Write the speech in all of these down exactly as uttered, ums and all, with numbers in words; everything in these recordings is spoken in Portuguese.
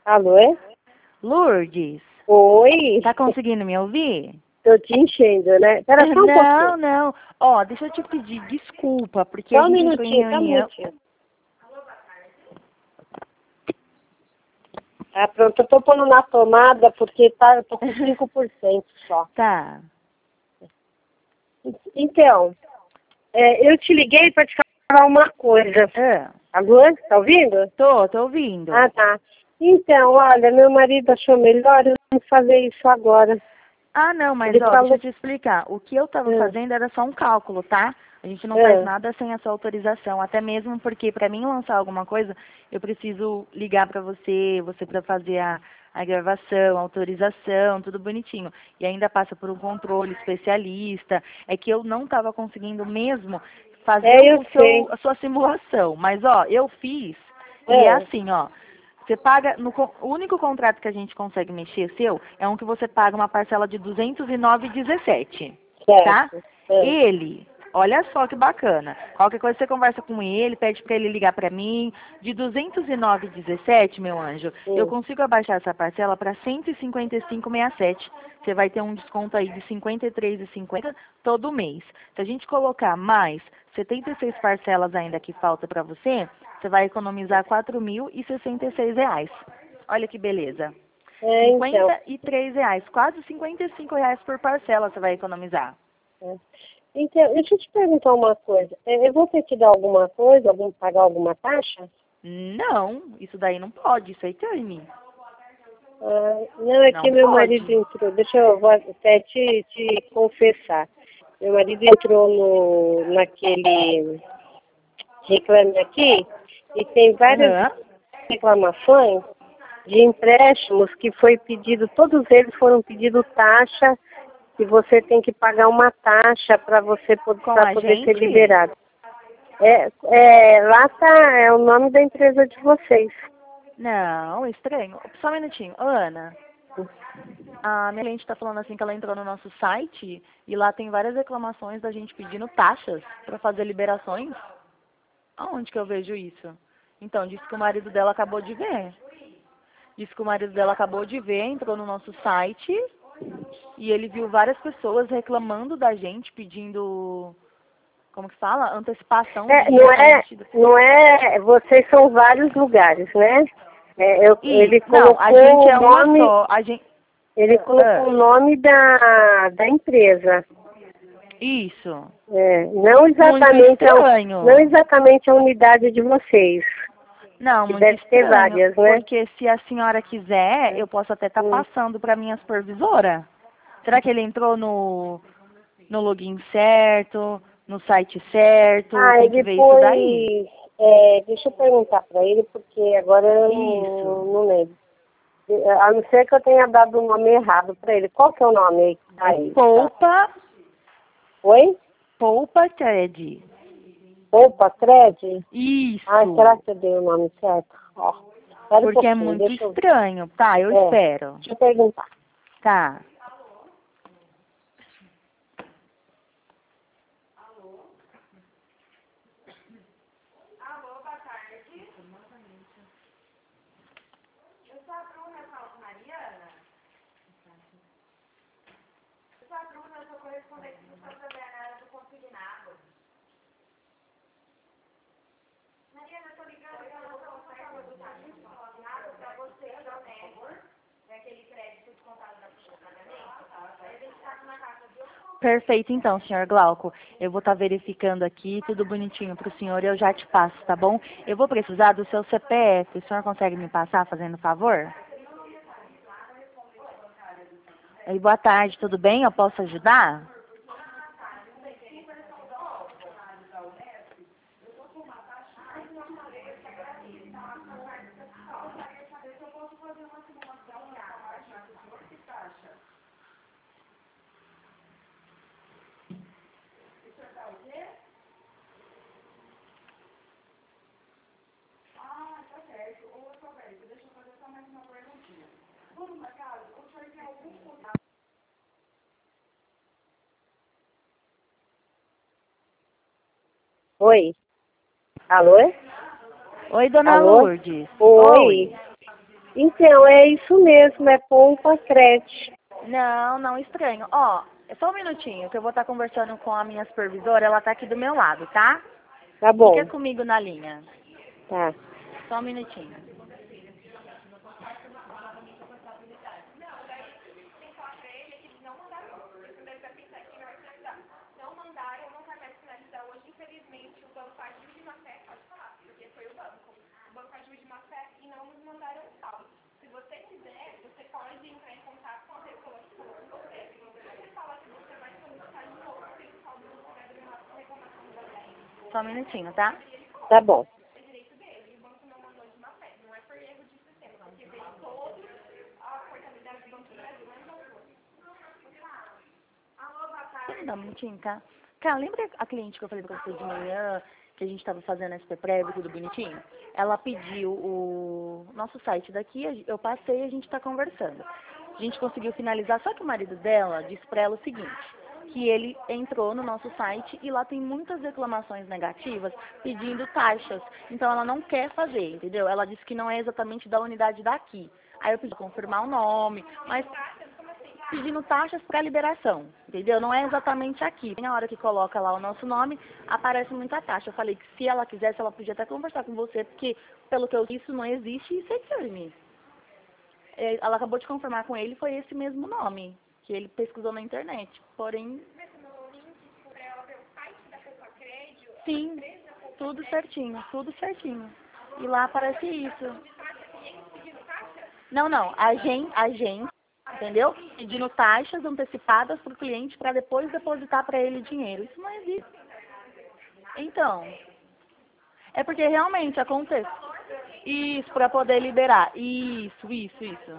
Alô? é? Lourdes, Oi? tá conseguindo me ouvir? Tô te enchendo, né? Espera só um Não, pouquinho. não. Ó, deixa eu te pedir desculpa, porque a Só um gente entrou em minutinho, só um reunião. minutinho. Ah, pronto, eu tô pondo na tomada porque tá, eu tô com cinco por cento só. Tá. Então, é, eu te liguei para te falar uma coisa. Ah, Alô? Tá ouvindo? tô, tô ouvindo. Ah, tá. Então, olha, meu marido achou melhor eu não fazer isso agora. Ah, não, mas Ele ó, deixa falou... eu te explicar. O que eu tava Ah, fazendo era só um cálculo, tá? A gente não faz ah, nada sem a sua autorização, até mesmo porque para mim lançar alguma coisa, eu preciso ligar para você, você para fazer a, a gravação, a autorização, tudo bonitinho. E ainda passa por um controle especialista. É que eu não estava conseguindo mesmo fazer é, eu o seu, sei. a sua simulação. Mas ó, eu fiz e é Ah, assim, ó. Você paga, no, co- o único contrato que a gente consegue mexer seu é um que você paga uma parcela de duzentos e nove reais e dezessete, tá? certo. Ah, Ele, olha só que bacana. Qualquer coisa você conversa com ele, pede para ele ligar para mim. De duzentos e nove reais e dezessete, meu anjo, eu hum. consigo abaixar essa parcela para cento e cinquenta e cinco reais e sessenta e sete. Você vai ter um desconto aí de cinquenta e três reais e cinquenta centavos todo mês. Se a gente colocar mais setenta e seis parcelas ainda que falta para você, você vai economizar quatro mil e sessenta e seis reais. Olha que beleza. É, então. cinquenta e três reais, quase cinquenta e cinco reais por parcela você vai economizar. É. Então, deixa eu te perguntar uma coisa. É, Eu vou ter que dar alguma coisa, algum, pagar alguma taxa? Não, isso daí não pode, isso é crime. Ah, não, é que Não meu marido pode. entrou. Deixa eu vou até te, te confessar. Meu marido entrou no, naquele reclame aqui e tem várias Aham. reclamações de empréstimos que foi pedido, todos eles foram pedido taxa, que você tem que pagar uma taxa para você Com para a poder ser gente? liberado. É, é, lá tá, é o nome da empresa de vocês. Não, estranho. Só um minutinho. Ô, Ana, a minha cliente está falando assim que ela entrou no nosso site e lá tem várias reclamações da gente pedindo taxas para fazer liberações. Aonde que eu vejo isso? Então, disse que o marido dela acabou de ver. Disse que o marido dela acabou de ver, entrou no nosso site e ele viu várias pessoas reclamando da gente, pedindo, como que fala? Antecipação do É, não dinheiro que a é, gente... não é, vocês são vários lugares, né? É, eu- E, ele não, a colocou gente o é uma nome, só. A gente... ele colocou Ah, o nome da, da empresa. isso. É, não Muito exatamente a, não estranho. exatamente a unidade de vocês, Não, que muito deve ter estranho. várias, né? Porque se a senhora quiser, eu posso até estar Hum. passando para minha supervisora. Será que ele entrou no, no login certo, no site certo? Ah, Tem que ele ver isso daí. pôs, é, deixa eu perguntar para ele, porque agora eu não, Isso. não lembro. A não ser que eu tenha dado o nome errado para ele. Qual que é o nome aí que tá aí? Tá. Poupa, Oi? poupa Cred. Opa, Cred? Ah, será Isso. que eu dei o nome certo? Ó, espera um Porque é pouquinho, muito deixa eu... estranho. Tá, eu É, espero. deixa eu perguntar. Tá. Perfeito, então, senhor Glauco. Eu vou estar verificando aqui, tudo bonitinho para o senhor e eu já te passo, tá bom? Eu vou precisar do seu C P F. O senhor consegue me passar, fazendo favor? Oi, boa tarde, tudo bem? Eu posso ajudar? Oi? Alô? Oi, dona Alô? Lourdes. Oi? Oi. Então, é isso mesmo, é Pompa Crete. Não, não estranho. Ó, é só um minutinho que eu vou estar conversando com a minha supervisora, ela tá aqui do meu lado, tá? Tá Fica bom, comigo na linha. tá. Só um minutinho. Só um minutinho, tá? Tá bom. Dá um minutinho, tá? Cara, lembra a cliente que eu falei pra você de manhã, que a gente tava fazendo esse prévio, tudo bonitinho? Ela pediu o nosso site daqui, eu passei e a gente tá conversando. A gente conseguiu finalizar, só que o marido dela disse pra ela o seguinte, que ele entrou no nosso site e lá tem muitas reclamações negativas pedindo taxas. Então ela não quer fazer, entendeu? Ela disse que não é exatamente da unidade daqui. Aí eu pedi pra confirmar o nome, mas pedindo taxas para liberação, entendeu? Não é exatamente aqui. Na hora que coloca lá o nosso nome, aparece muita taxa. Eu falei que se ela quisesse, ela podia até conversar com você, porque pelo que eu vi, isso não existe e isso é firme. É, ela acabou de confirmar com ele, foi esse mesmo nome, que ele pesquisou na internet. Porém, sim, tudo certinho, tudo certinho. E lá aparece isso. Não, não, a gente, a gente, entendeu? Pedindo taxas antecipadas para o cliente para depois depositar para ele dinheiro. Isso não existe. Então, é porque realmente acontece. Isso, para poder liberar. Isso, isso, isso.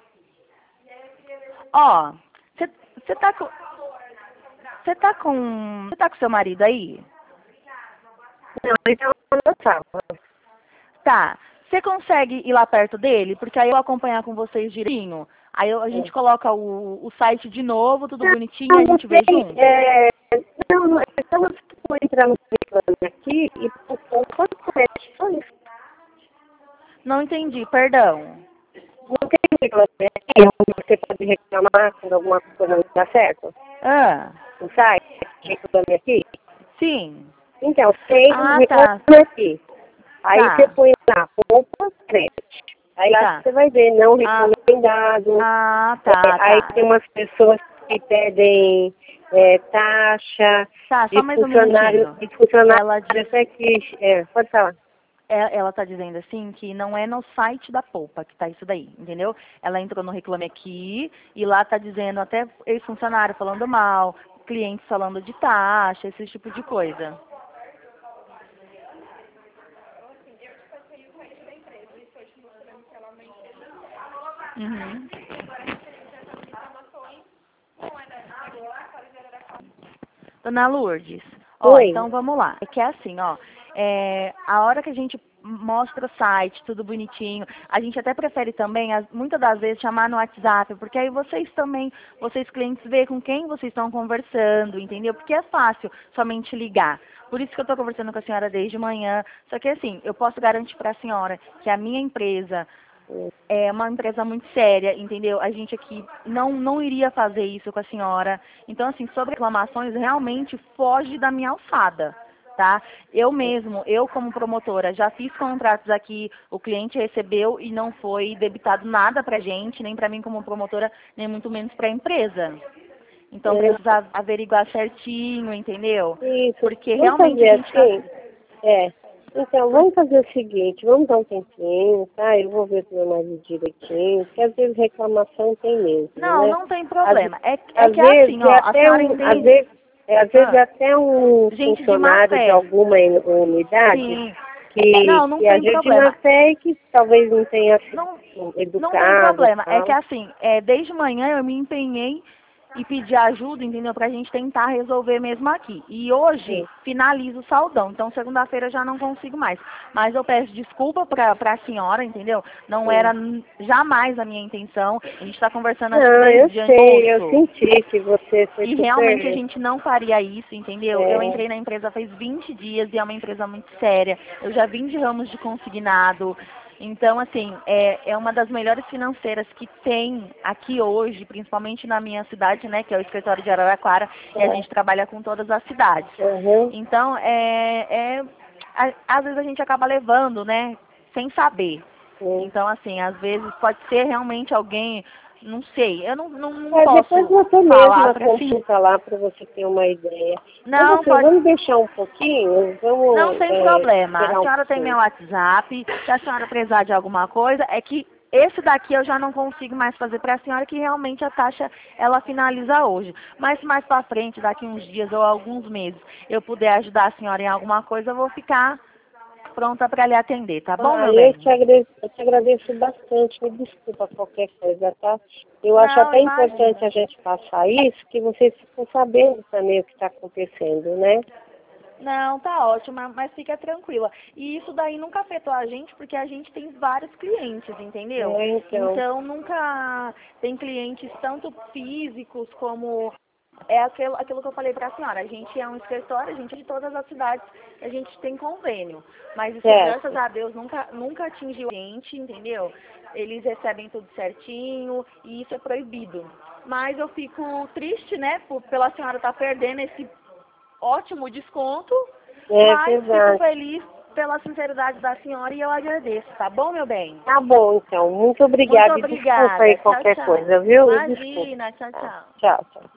Ó, você tá com. Você tá com. Você tá com seu marido aí? Não, então eu não tava. Tá. Você consegue ir lá perto dele? Porque aí eu vou acompanhar com vocês direitinho. Aí eu- a gente coloca o, o site de novo, tudo bonitinho, e a Não, não gente vê sei, junto. é... Não, não, então você pode entrar no reclame aqui e pôr Pompa Crete, só isso. Não entendi, perdão. Não tem reclame aqui, onde você pode reclamar quando alguma coisa não dá certo? Ah, No site, reclame aqui? sim. Então, tem Ah, tá. reclame aqui. Aí você Tá. põe lá, Pompa Crete. Aí lá Tá. você vai ver, não Ah, recomendado. ah, É, tá, aí tá. tem umas pessoas que pedem é, taxa, Tá, só de mais um funcionário, minutinho. de funcionário Ela diz, até que. É, pode falar. é- ela tá dizendo assim que não é no site da Poupa que tá isso daí, entendeu? Ela entrou no Reclame Aqui e lá tá dizendo até ex-funcionário falando mal, clientes falando de taxa, esse tipo de coisa. Uhum. Dona Lourdes, ó, Oi. então vamos lá. É que é assim, ó, é, a hora que a gente mostra o site, tudo bonitinho, a gente até prefere também, as- muitas das vezes, chamar no WhatsApp, porque aí vocês também, vocês clientes, vê com quem vocês estão conversando, entendeu? Porque é fácil somente ligar. Por isso que eu estou conversando com a senhora desde manhã. Só que assim, eu posso garantir para a senhora que a minha empresa é uma empresa muito séria, entendeu? A gente aqui não, não iria fazer isso com a senhora. Então, assim, sobre reclamações, realmente foge da minha alçada, tá? Eu mesmo, eu como promotora, já fiz contratos aqui, o cliente recebeu e não foi debitado nada pra gente, nem pra mim como promotora, nem muito menos pra empresa. Então, É, precisa averiguar certinho, entendeu? isso. Porque Vamos realmente a fazer gente tá... assim? É. Então, vamos fazer o seguinte, vamos dar um tempinho, tá? Eu vou ver com o meu marido direitinho, porque às vezes reclamação tem mesmo, Não, né? não tem Às, problema. É, é às que é vezes assim, é ó, a até senhora um, às entende? vezes, é, às vezes é Ah, até um gente de má funcionário de fé. alguma un- unidade Sim. que, Não, não que a tem gente não problema. fé e que talvez não tenha Não, sido não tem educado e problema. É que tal. assim, é, desde manhã eu me empenhei e pedi ajuda, entendeu? Pra gente tentar resolver mesmo aqui. E hoje Sim. finaliza o saldão. Então segunda-feira eu já não consigo mais. Mas eu peço desculpa pra, pra senhora, entendeu? Não Sim. era n- jamais a minha intenção. A gente tá conversando acho que Não, eu desde sei, eu agosto. senti que você foi E realmente a super. gente não faria isso, entendeu? Eu É, entrei na empresa faz vinte dias e é uma empresa muito séria. Eu já vim de ramos de consignado. Então, assim, é, é uma das melhores financeiras que tem aqui hoje, principalmente na minha cidade, né, que é o escritório de Araraquara, e a É. gente trabalha com todas as cidades. Uhum. Então, é, é, a- às vezes a gente acaba levando, né, sem saber. Sim. Então, assim, às vezes pode ser realmente alguém, não sei, eu não, não, não É, posso depois você falar mesma pra si. consulta lá para você ter uma ideia. Então, Não, assim, pode. vamos deixar um pouquinho, Não, vamos sem é, problema. A esperar um senhora tem pouquinho. meu WhatsApp. Se a senhora precisar de alguma coisa, é que esse daqui eu já não consigo mais fazer para a senhora, que realmente a taxa ela finaliza hoje. Mas se mais para frente, daqui uns dias ou alguns meses, eu puder ajudar a senhora em alguma coisa, eu vou ficar pronta para lhe atender, tá bom, Ah, meu eu bem? te agradeço, eu te agradeço bastante. Me desculpa qualquer coisa, tá? Eu acho Não, até importante imagina. a gente passar isso, que vocês ficam sabendo também o que está acontecendo, né? Não, tá ótimo, mas fica tranquila. E isso daí nunca afetou a gente, porque a gente tem vários clientes, entendeu? É, então. Então nunca tem clientes tanto físicos como é aquilo, aquilo que eu falei para a senhora. A gente é um escritório, a gente é de todas as cidades, a gente tem convênio. Mas isso, graças Certo. a Deus, nunca, nunca atingiu a gente, entendeu? Eles recebem tudo certinho e isso é proibido. Mas eu fico triste, né, por, pela senhora estar perdendo esse ótimo desconto, É mas fico verdade. feliz pela sinceridade da senhora e eu agradeço, tá bom, meu bem? Tá bom, então. Muito Muito obrigada. E desculpa aí obrigada. Tchau, qualquer tchau. coisa, viu? E desculpa. Imagina, tchau, Tá. tchau. Tchau, tchau.